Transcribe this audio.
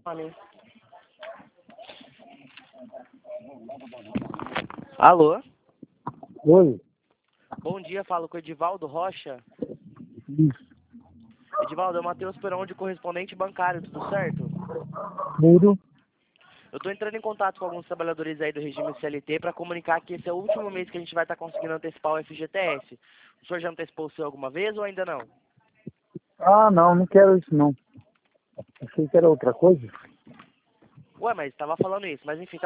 Olha. Alô? Oi, Bom dia, falo com o Edivaldo Rocha. isso, Edivaldo, é o Matheus Perão de correspondente bancário, tudo certo? tudo. Eu estou entrando em contato com alguns trabalhadores aí do regime CLT para comunicar que esse é o último mês que a gente vai estar conseguindo antecipar o FGTS. O senhor já antecipou o seu alguma vez ou ainda não? Ah, não quero isso não. Achei que era outra coisa. Ué, mas estava falando isso, mas enfim,